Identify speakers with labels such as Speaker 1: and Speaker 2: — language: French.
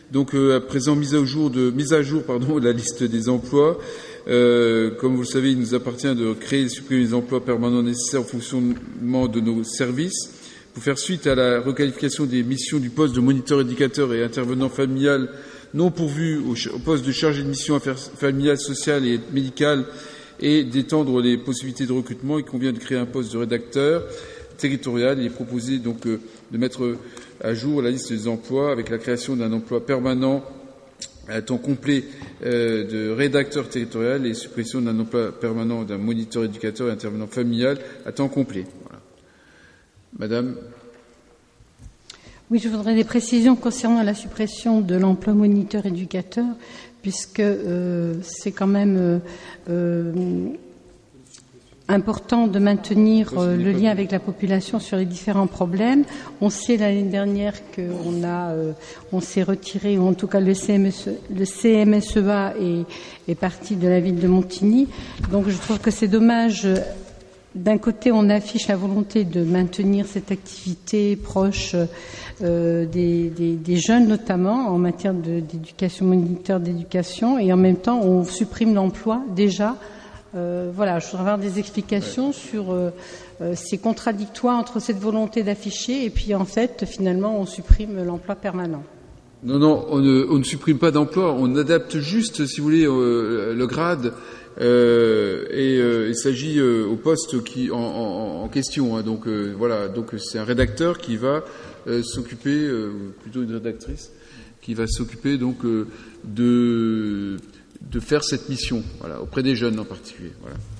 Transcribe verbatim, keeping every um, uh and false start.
Speaker 1: Donc, euh, à présent, mise à jour de, mise à jour, pardon, de la liste des emplois. Euh, comme vous le savez, il nous appartient de créer et supprimer les emplois permanents nécessaires au fonctionnement de nos services. Pour faire suite à la requalification des missions du poste de moniteur éducateur et intervenant familial non pourvu au, au poste de chargé de mission affaires familiales, sociales et médicales et d'étendre les possibilités de recrutement, il convient de créer un poste de rédacteur territorial. Il est proposé donc euh, de mettre à jour la liste des emplois avec la création d'un emploi permanent à temps complet euh, de rédacteur territorial et suppression d'un emploi permanent d'un moniteur éducateur et intervenant familial à temps complet. Voilà. Madame.
Speaker 2: Oui, je voudrais des précisions concernant la suppression de l'emploi moniteur éducateur, puisque euh, c'est quand même euh, euh, important de maintenir euh, le lien avec la population sur les différents problèmes. On sait l'année dernière qu'on a, euh, on s'est retiré, ou en tout cas le C M S E, le C M S E A est, est parti de la ville de Montigny. Donc je trouve que c'est dommage. D'un côté, on affiche la volonté de maintenir cette activité proche euh, des, des, des jeunes, notamment en matière de, d'éducation, moniteur d'éducation, et en même temps, on supprime l'emploi déjà. Euh, voilà, je voudrais avoir des explications ouais. sur euh, euh, ces contradictoires entre cette volonté d'afficher et puis en fait, finalement, on supprime l'emploi permanent.
Speaker 1: Non, non, on ne, on ne supprime pas d'emploi, on adapte juste, si vous voulez, euh, le grade. Euh, et euh, il s'agit euh, au poste qui en, en, en question. Hein, donc euh, voilà, donc c'est un rédacteur qui va euh, s'occuper, euh, plutôt une rédactrice, qui va s'occuper donc euh, de de faire cette mission, voilà, auprès des jeunes en particulier. Voilà.